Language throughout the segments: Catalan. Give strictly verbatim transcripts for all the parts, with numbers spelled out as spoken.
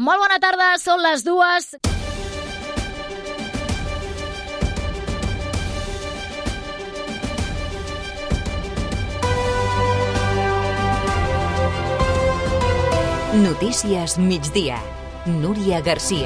Molt bona tarda, són les dues. Notícies migdia. Núria Garcia.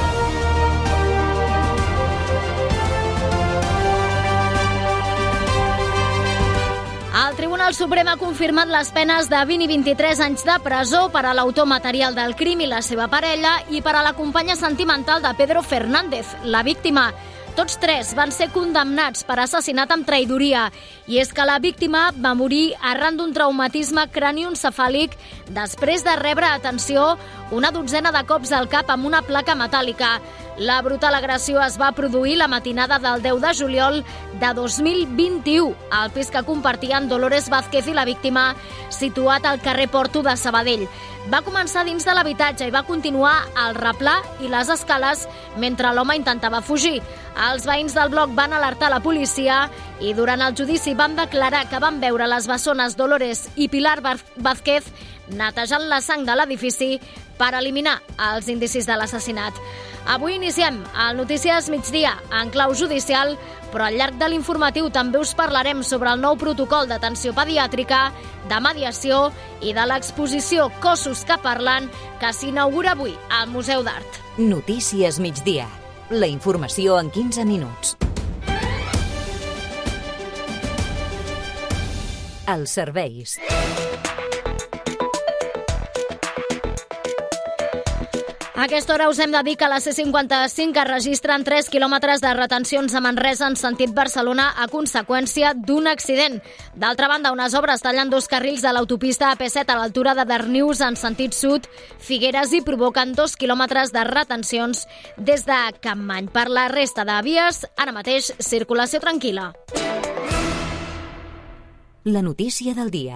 El Tribunal Suprem ha confirmat les penes de vint i vint-i-tres anys de presó per a l'autor material del crim i la seva parella i per a la companya sentimental de Pedro Fernández, la víctima. Tots tres van ser condemnats per assassinat amb traïdoria. I és que la víctima va morir arran d'un traumatisme cranioencefàlic després de rebre, atenció, una dotzena de cops al cap amb una placa metàl·lica. La brutal agressió es va produir la matinada del deu de juliol de dos mil vint-i-u al pis que compartien Dolores Vázquez i la víctima, situat al carrer Porto de Sabadell. Va començar dins de l'habitatge i va continuar al replà i les escales mentre l'home intentava fugir. Els veïns del bloc van alertar la policia i durant el judici van declarar que van veure les bessones Dolores i Pilar Vázquez netejant la sang de l'edifici per eliminar els indicis de l'assassinat. Avui iniciem el Notícies Migdia en clau judicial, però al llarg de l'informatiu també us parlarem sobre el nou protocol d'atenció pediàtrica, de mediació i de l'exposició Cossos que parlen que s'inaugura avui al Museu d'Art. Notícies Migdia. La informació en quinze minuts. Els serveis. A aquesta hora us hem de dir que a la C cinquanta-cinc es registren tres quilòmetres de retencions a Manresa en sentit Barcelona a conseqüència d'un accident. D'altra banda, unes obres tallen dos carrils de l'autopista A P set a l'altura de Darnius en sentit sud, Figueres, i provoquen dos quilòmetres de retencions des de Capmany. Per la resta de vies, ara mateix, circulació tranquil·la. La notícia del dia.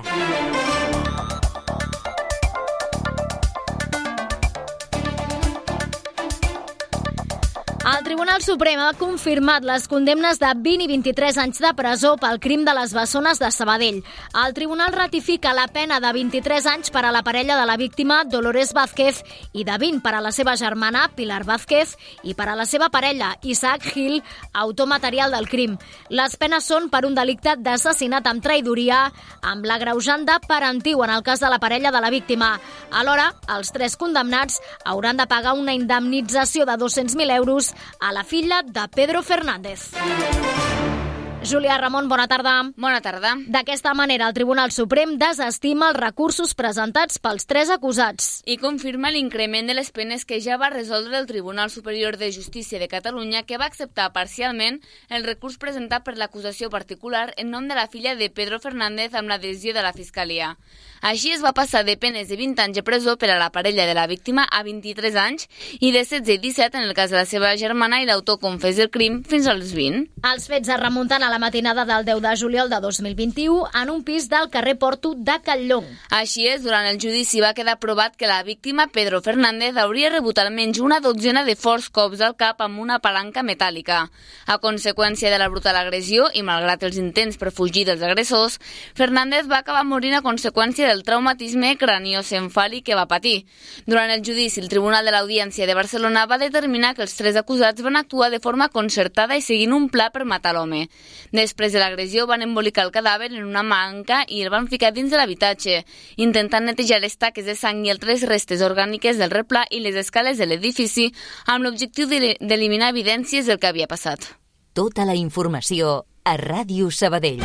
El Tribunal Suprem ha confirmat les condemnes de vint i vint-i-tres anys de presó pel crim de les bessones de Sabadell. El Tribunal ratifica la pena de vint-i-tres anys per a la parella de la víctima, Dolores Vázquez, i de vint per a la seva germana, Pilar Vázquez, i per a la seva parella, Isaac Gil, autor material del crim. Les penes són per un delicte d'assassinat amb traïdoria, amb l'agreujant de parentiu en el cas de la parella de la víctima. Alhora, els tres condemnats hauran de pagar una indemnització de dos-cents mil euros a la filla de Pedro Fernández. Júlia Ramon, bona tarda. Bona tarda. D'aquesta manera, el Tribunal Suprem desestima els recursos presentats pels tres acusats. I confirma l'increment de les penes que ja va resoldre el Tribunal Superior de Justícia de Catalunya, que va acceptar parcialment el recurs presentat per l'acusació particular en nom de la filla de Pedro Fernández amb l'adhesió de la Fiscalia. Així es va passar de penes de vint anys de presó per a la parella de la víctima a vint-i-tres anys i de setze i disset en el cas de la seva germana i l'autor confés del crim fins als vint. Els fets es remunten a la matinada del deu de juliol de dos mil vint-i-u en un pis del carrer Porto de Catllong. Així és, durant el judici va quedar provat que la víctima, Pedro Fernández, hauria rebut almenys una dotzena de forts cops al cap amb una palanca metàl·lica. A conseqüència de la brutal agressió i malgrat els intents per fugir dels agressors, Fernández va acabar morint a conseqüència del traumatisme cranioencefàlic que va patir. Durant el judici, el Tribunal de l'Audiència de Barcelona va determinar que els tres acusats van actuar de forma concertada i seguint un pla per matar l'home. Després de l'agressió van embolicar el cadàver en una manca i el van ficar dins de l'habitatge, intentant netejar les taques de sang i altres restes orgàniques del replà i les escales de l'edifici amb l'objectiu d'eliminar evidències del que havia passat. Tota la informació a Ràdio Sabadell.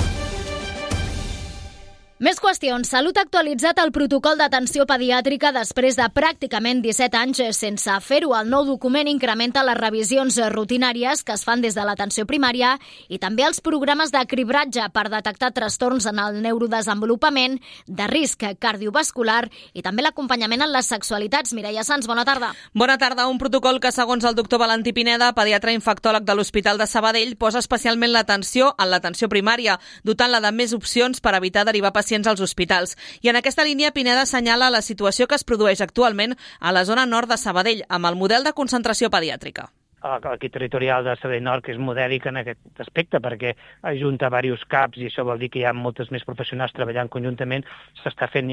Més qüestions. Salut ha actualitzat el protocol d'atenció pediàtrica després de pràcticament disset anys sense fer-ho. El nou document incrementa les revisions rutinàries que es fan des de l'atenció primària i també els programes de cribratge per detectar trastorns en el neurodesenvolupament, de risc cardiovascular i també l'acompanyament en les sexualitats. Mireia Sans, bona tarda. Bona tarda. Un protocol que, segons el doctor Valentí Pineda, pediatre infectòleg de l'Hospital de Sabadell, posa especialment l'atenció en l'atenció primària, dotant-la de més opcions per evitar derivar pacients als hospitals. I en aquesta línia, Pineda assenyala la situació que es produeix actualment a la zona nord de Sabadell, amb el model de concentració pediàtrica. L'equip territorial de Sabadell Nord, que és modèlic en aquest aspecte, perquè ajunta diversos caps i això vol dir que hi ha moltes més professionals treballant conjuntament, s'està fent ja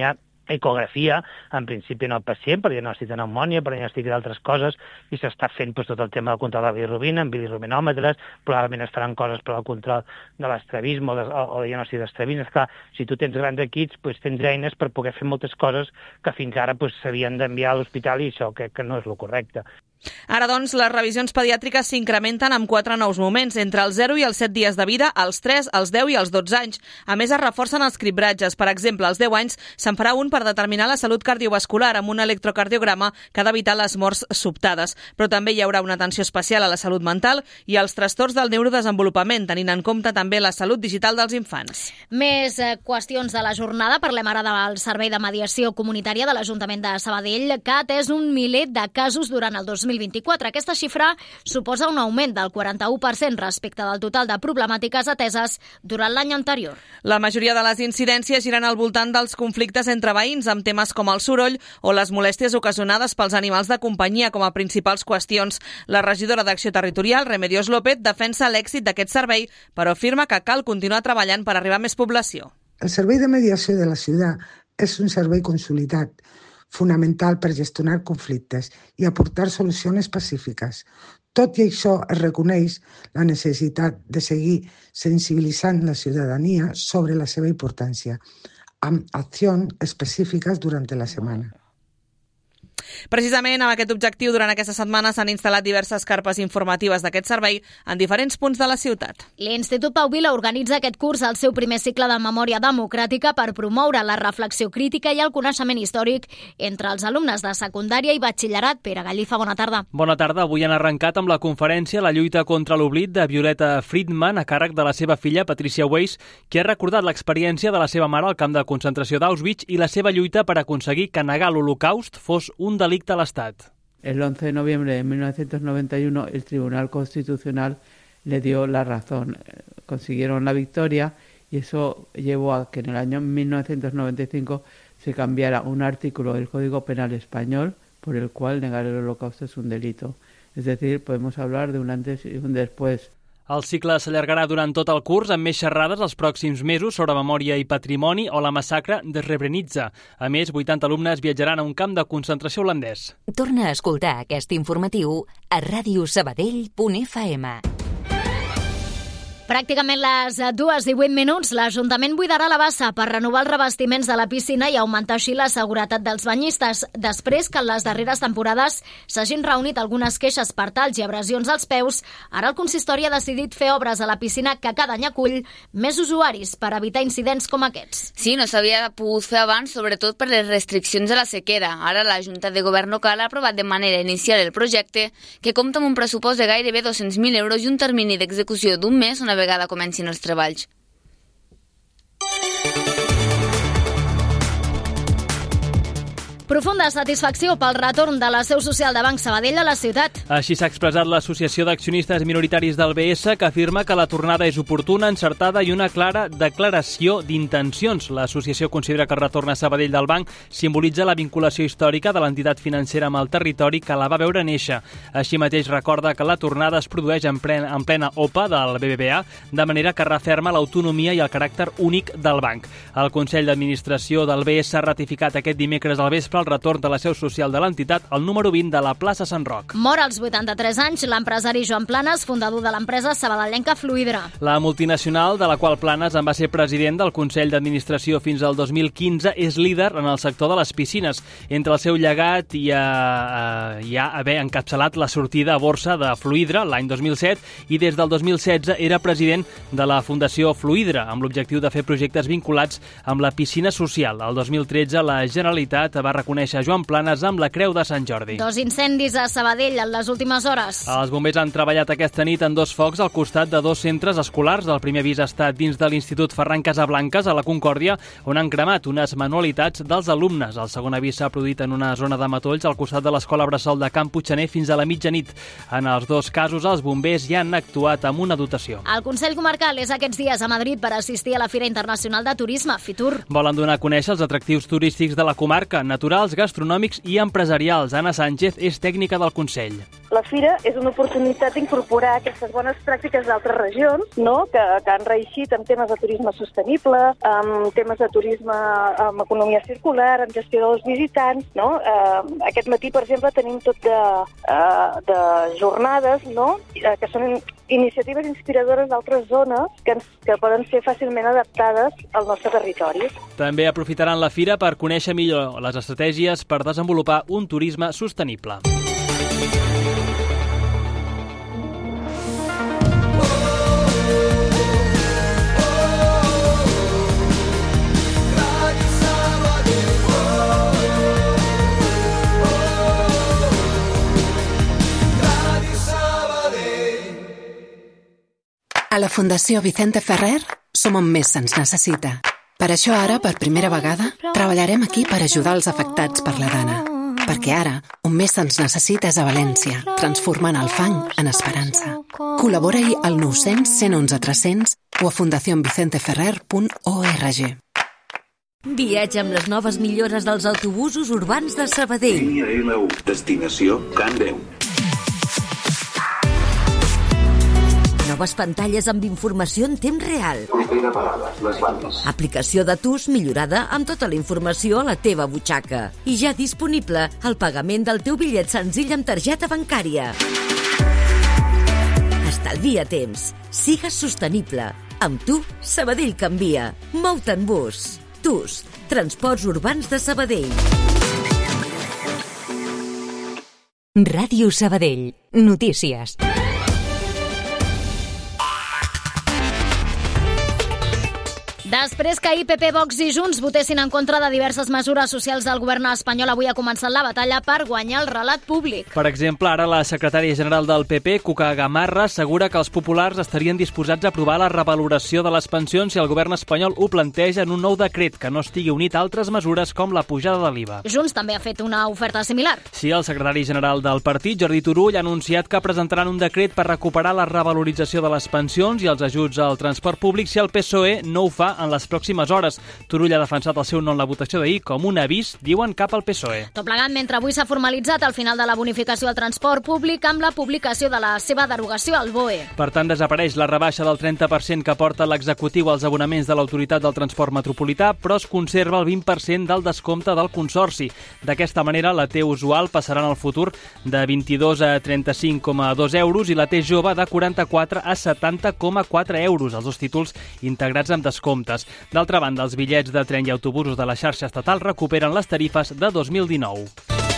ecografia, en principi no al pacient, per diagnòstic de pneumònia, per diagnòstic d'altres coses, i s'està fent doncs, tot el tema del control de la bilirubina, amb bilirubinòmetres, probablement es faran coses per al control de l'estrabisme o, de, o de diagnòstic d'estrabisme. Esclar, si tu tens grans equips, doncs, tens eines per poder fer moltes coses que fins ara doncs, s'havien d'enviar a l'hospital i això crec que no és el correcte. Ara, doncs, les revisions pediàtriques s'incrementen amb quatre nous moments, entre els zero i els set dies de vida, els tres, els deu i els dotze anys. A més, es reforcen els cribratges. Per exemple, als deu anys se'n farà un per determinar la salut cardiovascular amb un electrocardiograma que ha d'evitar les morts sobtades. Però també hi haurà una atenció especial a la salut mental i als trastorns del neurodesenvolupament, tenint en compte també la salut digital dels infants. Més eh, qüestions de la jornada. Parlem ara del Servei de Mediació Comunitària de l'Ajuntament de Sabadell, que ha atès un miler de casos durant el dos mil vint-i-quatre. Aquesta xifra suposa un augment del quaranta-u per cent respecte del total de problemàtiques ateses durant l'any anterior. La majoria de les incidències giren al voltant dels conflictes entre veïns, amb temes com el soroll o les molèsties ocasionades pels animals de companyia com a principals qüestions. La regidora d'Acció Territorial, Remedios López, defensa l'èxit d'aquest servei, però afirma que cal continuar treballant per arribar a més població. El servei de mediació de la ciutat és un servei consolidat, fonamental per gestionar conflictes i aportar solucions pacífiques. Tot i això, es reconeix la necessitat de seguir sensibilitzant la ciutadania sobre la seva importància, amb accions específiques durant la setmana. Precisament amb aquest objectiu, durant aquesta setmana s'han instal·lat diverses carpes informatives d'aquest servei en diferents punts de la ciutat. L'Institut Pau Vila organitza aquest curs al seu primer cicle de memòria democràtica per promoure la reflexió crítica i el coneixement històric entre els alumnes de secundària i batxillerat. Pere Gallifa, bona tarda. Bona tarda. Avui han arrencat amb la conferència La lluita contra l'oblit de Violeta Friedman a càrrec de la seva filla Patricia Weiss, que ha recordat l'experiència de la seva mare al camp de concentració d'Auschwitz i la seva lluita per aconseguir que negar l'Holocaust fos un delicte a l'Estat. El once de noviembre de mil novecientos noventa y uno el Tribunal Constitucional le dio la razón. Consiguieron la victoria y eso llevó a que en el año mil novecientos noventa y cinco se cambiara un artículo del Código Penal español por el cual negar el Holocausto es un delito. Es decir, podemos hablar de un antes y un después. El cicle s'allargarà durant tot el curs amb més xerrades els pròxims mesos sobre memòria i patrimoni o la massacre de Srebrenica. A més, vuitanta alumnes viatjaran a un camp de concentració holandès. Torna a escoltar aquest informatiu a ràdio sabadell punt f m. Pràcticament les dues i vuit minuts, l'Ajuntament buidarà la bassa per renovar els revestiments de la piscina i augmentar així la seguretat dels banyistes, després que en les darreres temporades s'hagin reunit algunes queixes per talls i abrasions als peus. Ara el consistori ha decidit fer obres a la piscina que cada any acull més usuaris per evitar incidents com aquests. Sí, no s'havia pogut fer abans, sobretot per les restriccions de la sequera. Ara la Junta de Govern local ha aprovat de manera inicial el projecte, que compta amb un pressupost de gairebé dos-cents mil euros i un termini d'execució d'un mes una vegada comencin els treballs. Profunda satisfacció pel retorn de la seu social de Banc Sabadell a la ciutat. Així s'ha expressat l'Associació d'Accionistes Minoritaris del B S, que afirma que la tornada és oportuna, encertada i una clara declaració d'intencions. L'associació considera que el retorn a Sabadell del banc simbolitza la vinculació històrica de l'entitat financera amb el territori que la va veure néixer. Així mateix recorda que la tornada es produeix en plena, en plena O P A del B B V A, de manera que referma l'autonomia i el caràcter únic del banc. El Consell d'Administració del B S ha ratificat aquest dimecres al vespre el retorn de la seu social de l'entitat al número vint de la plaça Sant Roc. Mor als vuitanta-tres anys l'empresari Joan Planes, fundador de l'empresa sabadellenca Fluidra. La multinacional, de la qual Planes en va ser president del Consell d'Administració fins al dos mil quinze, és líder en el sector de les piscines. Entre el seu llegat hi ha, hi ha haver encapçalat la sortida a borsa de Fluidra l'any dos mil set i des del dos mil setze era president de la Fundació Fluidra, amb l'objectiu de fer projectes vinculats amb la piscina social. El dos mil tretze la Generalitat va reconèixer Joan Planes amb la Creu de Sant Jordi. Dos incendis a Sabadell en les últimes hores. Els bombers han treballat aquesta nit en dos focs al costat de dos centres escolars. El primer avís ha estat dins de l'Institut Ferran Casablanques, a la Concòrdia, on han cremat unes manualitats dels alumnes. El segon avís s'ha produït en una zona de matolls al costat de l'Escola Bressol de Camp Puiggener fins a la mitjanit. En els dos casos, els bombers ja han actuat amb una dotació. El Consell Comarcal és aquests dies a Madrid per assistir a la Fira Internacional de Turisme, Fitur. Volen donar a conèixer els atractius turístics de la comarca, natural culturals, gastronòmics i empresarials. Anna Sánchez és tècnica del Consell. La fira és una oportunitat d'incorporar aquestes bones pràctiques d'altres regions, no? que, que han reeixit en temes de turisme sostenible, en temes de turisme amb economia circular, en gestió dels visitants. No? Eh, aquest matí, per exemple, tenim tot de, eh, de jornades, no? eh, que són iniciatives inspiradores d'altres zones que, ens, que poden ser fàcilment adaptades al nostre territori. També aprofitaran la fira per conèixer millor les estratègies per desenvolupar un turisme sostenible. A la Fundació Vicente Ferrer som on més se'ns necessita. Per això ara, per primera vegada, treballarem aquí per ajudar els afectats per la dana. Perquè ara, on més se'ns necessita és a València, transformant el fang en esperança. Col·labora-hi al nou cents, cent onze, tres cents o a fundación vicente ferrer punt org. Viatja amb les noves millores dels autobusos urbans de Sabadell. Línia L u, destinació Can Deu. Noves pantalles amb informació en temps real. Propera parada, les bandes. Aplicació de T U S millorada amb tota la informació a la teva butxaca. I ja disponible el pagament del teu bitllet senzill amb targeta bancària. Estalvia temps. Sigues sostenible. Amb tu, Sabadell canvia. Mou-te en bus. T U S, Transports Urbans de Sabadell. Ràdio Sabadell. Notícies. Després que I P P, Vox i Junts votessin en contra de diverses mesures socials del govern espanyol, avui ha començat la batalla per guanyar el relat públic. Per exemple, ara la secretària general del P P, Cuca Gamarra, assegura que els populars estarien disposats a aprovar la revaloració de les pensions si el govern espanyol ho planteja en un nou decret que no estigui unit a altres mesures com la pujada de l'I V A. Junts també ha fet una oferta similar. Sí, el secretari general del partit, Jordi Turull, ha anunciat que presentaran un decret per recuperar la revalorització de les pensions i els ajuts al transport públic si el P S O E no ho fa en les pròximes hores. Turull ha defensat el seu no en la votació d'ahir com un avís, diuen, cap al P S O E. Tot plegat mentre avui s'ha formalitzat el final de la bonificació al transport públic amb la publicació de la seva derogació al B O E. Per tant, desapareix la rebaixa del trenta per cent que porta l'executiu als abonaments de l'Autoritat del Transport Metropolità, però es conserva el vint per cent del descompte del consorci. D'aquesta manera, la T usual passarà en el futur de vint-i-dos a trenta-cinc coma dos euros i la T jove de quaranta-quatre a setanta coma quatre euros, els dos títols integrats amb descomptes. D'altra banda, els bitllets de tren i autobusos de la xarxa estatal recuperen les tarifes de dos mil dinou.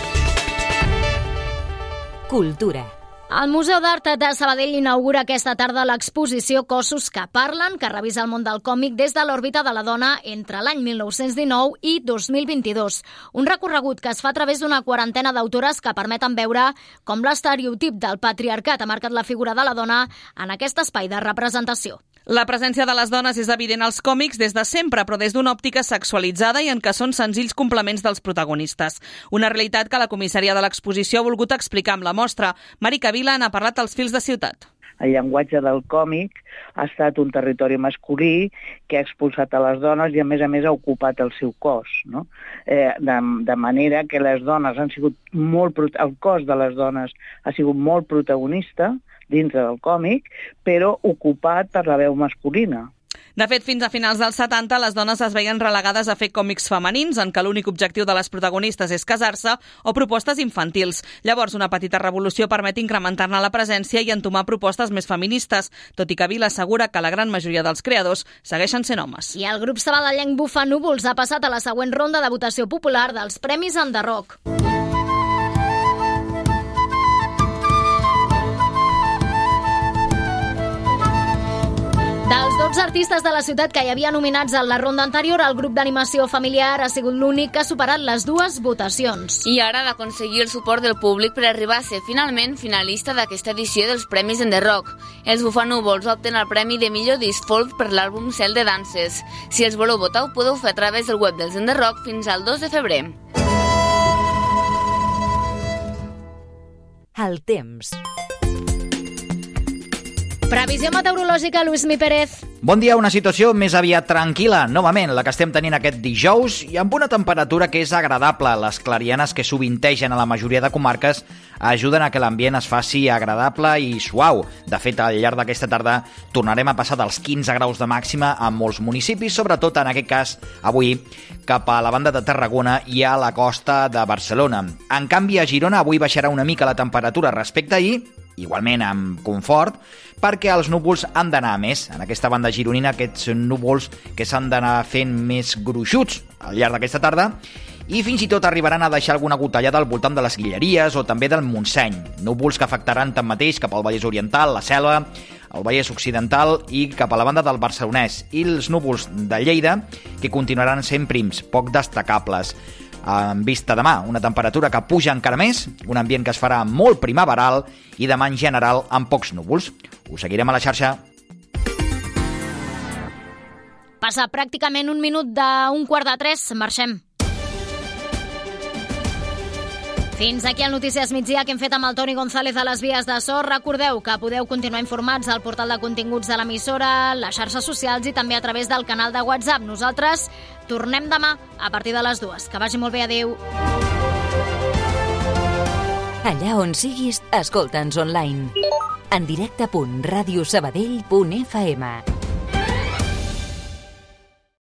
Cultura. El Museu d'Art de Sabadell inaugura aquesta tarda l'exposició Cossos que parlen, que revisa el món del còmic des de l'òrbita de la dona entre l'any mil nou-cents dinou i dos mil vint-i-dos. Un recorregut que es fa a través d'una quarantena d'autores que permeten veure com l'estereotip del patriarcat ha marcat la figura de la dona en aquest espai de representació. La presència de les dones és evident als còmics des de sempre, però des d'una òptica sexualitzada i en què són senzills complements dels protagonistes. Una realitat que la comissària de l'exposició ha volgut explicar amb la mostra. Mari Cavila n'ha parlat als Fils de Ciutat. El llenguatge del còmic ha estat un territori masculí que ha expulsat a les dones i, a més a més, ha ocupat el seu cos, no? Eh, de, de manera que les dones han sigut molt... El cos de les dones ha sigut molt protagonista dintre del còmic, però ocupat per la veu masculina. De fet, fins a finals dels setanta, les dones es veien relegades a fer còmics femenins, en què l'únic objectiu de les protagonistes és casar-se, o propostes infantils. Llavors, una petita revolució permet incrementar-ne la presència i entomar propostes més feministes, tot i que Vila assegura que la gran majoria dels creadors segueixen sent homes. I el grup sabadellenc Bufa Núvols ha passat a la següent ronda de votació popular dels Premis Enderroc. Dels dotze artistes de la ciutat que hi havia nominats en la ronda anterior, el grup d'animació familiar ha sigut l'únic que ha superat les dues votacions. I ara ha d'aconseguir el suport del públic per arribar a ser finalment finalista d'aquesta edició dels Premis Enderroc. Els Bufanúvols opten el premi de millor disc folk per l'àlbum Cel de Danses. Si els voleu votar, ho podeu fer a través del web dels Enderroc fins al dos de febrer. El temps. Previsió meteorològica, Luismi Pérez. Bon dia, una situació més aviat tranquil·la, novament, la que estem tenint aquest dijous, i amb una temperatura que és agradable. Les clarianes que sovintegen a la majoria de comarques ajuden a que l'ambient es faci agradable i suau. De fet, al llarg d'aquesta tarda tornarem a passar dels quinze graus de màxima a molts municipis, sobretot en aquest cas avui cap a la banda de Tarragona i a la costa de Barcelona. En canvi, a Girona avui baixarà una mica la temperatura respecte a ahir, igualment amb confort, perquè els núvols han d'anar a més. En aquesta banda gironina, aquests núvols que s'han d'anar fent més gruixuts al llarg d'aquesta tarda, i fins i tot arribaran a deixar alguna gotellada al voltant de les Guilleries o també del Montseny. Núvols que afectaran tanmateix cap al Vallès Oriental, la Selva, el Vallès Occidental i cap a la banda del Barcelonès, i els núvols de Lleida, que continuaran sent prims, poc destacables. En vista demà, una temperatura que puja encara més, un ambient que es farà molt primaveral i demà en general amb pocs núvols. Us seguirem a la xarxa. Passa pràcticament un minut d'un quart de tres, marxem. Fins aquí el Notícies Migdia que hem fet amb el Toni González a les vies de so. Recordeu que podeu continuar informats al portal de continguts de l'emissora, les xarxes socials i també a través del canal de WhatsApp. Nosaltres tornem demà a partir de les dues. Que vagi molt bé, adeu. Allà on siguis, escolta'ns online. En directe punt radiosabadell punt f m.